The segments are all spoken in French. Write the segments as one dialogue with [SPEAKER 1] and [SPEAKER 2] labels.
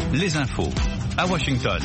[SPEAKER 1] les infos à Washington.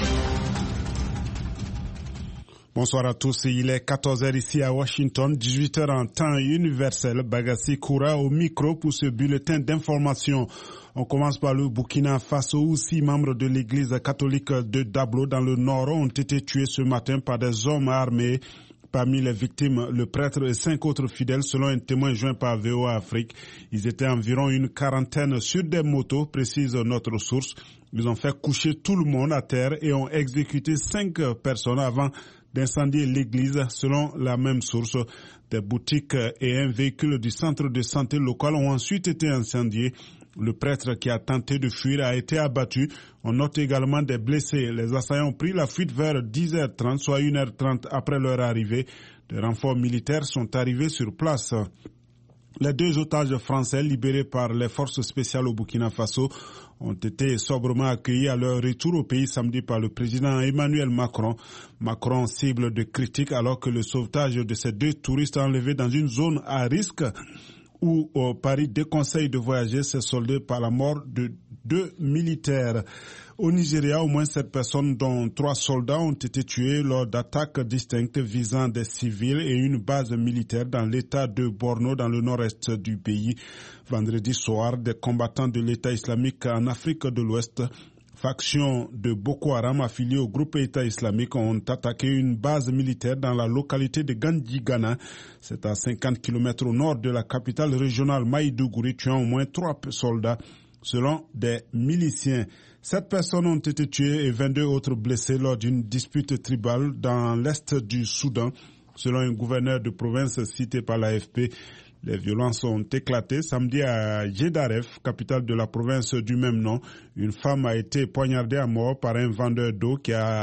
[SPEAKER 2] Bonsoir à tous, il est 14h ici à Washington, 18h en temps universel. Bagassi Koura au micro pour ce bulletin d'information. On commence par le Burkina Faso où 6 membres de l'église catholique de Dablo dans le nord ont été tués ce matin par des hommes armés. Parmi les victimes, le prêtre et 5 autres fidèles selon un témoin joint par VOA Afrique. Ils étaient environ une quarantaine sur des motos, précise notre source. Ils ont fait coucher tout le monde à terre et ont exécuté 5 personnes avant d'incendier l'église, selon la même source. Des boutiques et un véhicule du centre de santé local ont ensuite été incendiés. Le prêtre qui a tenté de fuir a été abattu. On note également des blessés. Les assaillants ont pris la fuite vers 10h30, soit 1h30 après leur arrivée. Des renforts militaires sont arrivés sur place. Les 2 otages français libérés par les forces spéciales au Burkina Faso ont été sobrement accueillis à leur retour au pays samedi par le président Emmanuel Macron. Macron cible de critiques alors que le sauvetage de ces 2 touristes enlevés dans une zone à risque où Paris déconseille de voyager s'est soldé par la mort de 2 militaires. Au Nigeria, au moins 7 personnes, dont 3 soldats, ont été tués lors d'attaques distinctes visant des civils et une base militaire dans l'état de Borno, dans le nord-est du pays. Vendredi soir, des combattants de l'État islamique en Afrique de l'Ouest, faction de Boko Haram affiliée au groupe État islamique, ont attaqué une base militaire dans la localité de Gandigana. C'est à 50 km au nord de la capitale régionale Maïdougouri, tuant au moins 3 soldats, selon des miliciens. 7 personnes ont été tuées et 22 autres blessées lors d'une dispute tribale dans l'est du Soudan, selon un gouverneur de province cité par l'AFP. Les violences ont éclaté samedi à Jedaref, capitale de la province du même nom. Une femme a été poignardée à mort par un vendeur d'eau,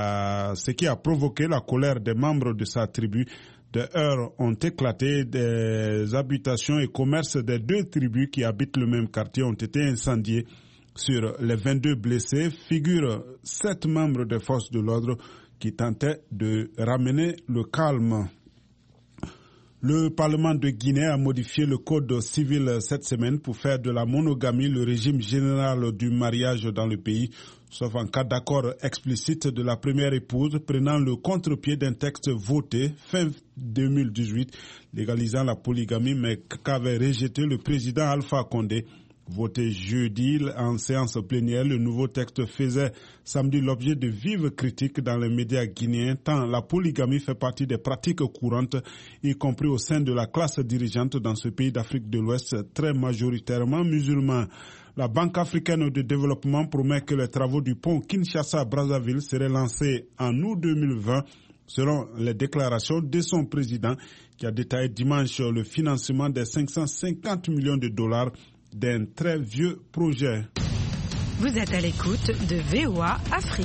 [SPEAKER 2] ce qui a provoqué la colère des membres de sa tribu. Des heurts ont éclaté, des habitations et commerces des 2 tribus qui habitent le même quartier ont été incendiés. Sur les 22 blessés figurent 7 membres des forces de l'ordre qui tentaient de ramener le calme. Le Parlement de Guinée a modifié le code civil cette semaine pour faire de la monogamie le régime général du mariage dans le pays, sauf en cas d'accord explicite de la première épouse, prenant le contre-pied d'un texte voté fin 2018 légalisant la polygamie, mais qu'avait rejeté le président Alpha Condé. Voté jeudi en séance plénière, le nouveau texte faisait samedi l'objet de vives critiques dans les médias guinéens, tant la polygamie fait partie des pratiques courantes, y compris au sein de la classe dirigeante dans ce pays d'Afrique de l'Ouest, très majoritairement musulman. La Banque africaine de développement promet que les travaux du pont Kinshasa-Brazzaville seraient lancés en août 2020, selon les déclarations de son président, qui a détaillé dimanche le financement des 550 millions de dollars d'un très vieux projet.
[SPEAKER 3] Vous êtes à l'écoute de VOA Afrique.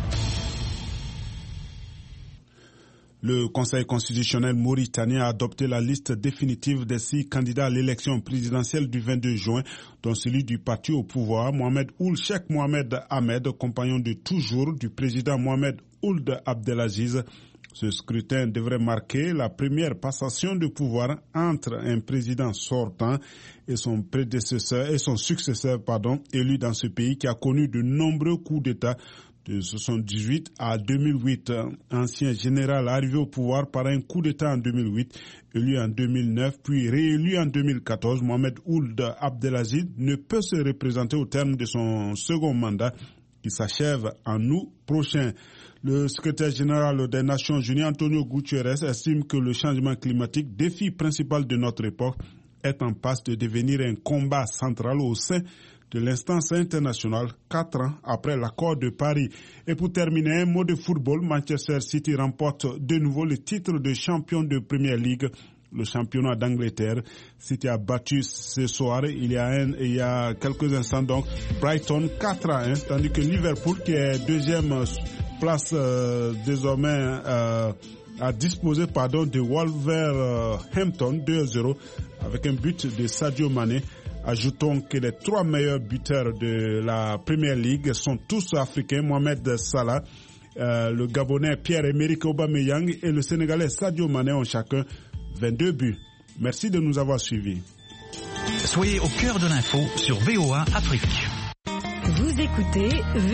[SPEAKER 2] Le Conseil constitutionnel mauritanien a adopté la liste définitive des 6 candidats à l'élection présidentielle du 22 juin, dont celui du parti au pouvoir, Mohamed Ould Cheikh Mohamed Ahmed, compagnon de toujours du président Mohamed Ould Abdelaziz. Ce scrutin devrait marquer la première passation de pouvoir entre un président sortant et son successeur, élu dans ce pays qui a connu de nombreux coups d'État de 1978 à 2008. Ancien général arrivé au pouvoir par un coup d'État en 2008, élu en 2009, puis réélu en 2014, Mohamed Ould Abdelaziz ne peut se représenter au terme de son second mandat qui s'achève en août prochain. Le secrétaire général des Nations Unies, Antonio Guterres, estime que le changement climatique, défi principal de notre époque, est en passe de devenir un combat central au sein de l'instance internationale 4 ans après l'accord de Paris. Et pour terminer, un mot de football, Manchester City remporte de nouveau le titre de champion de Premier League, le championnat d'Angleterre. City a battu ce soir, il y a quelques instants, donc Brighton 4-1, tandis que Liverpool, qui est deuxième place désormais, a disposé de Wolverhampton 2-0 avec un but de Sadio Mané. Ajoutons que les 3 meilleurs buteurs de la Premier League sont tous africains, Mohamed Salah, le Gabonais Pierre-Emerick Aubameyang et le Sénégalais Sadio Mané ont chacun 22 buts. Merci de nous avoir suivis.
[SPEAKER 1] Soyez au cœur de l'info sur VOA Afrique.
[SPEAKER 3] Vous écoutez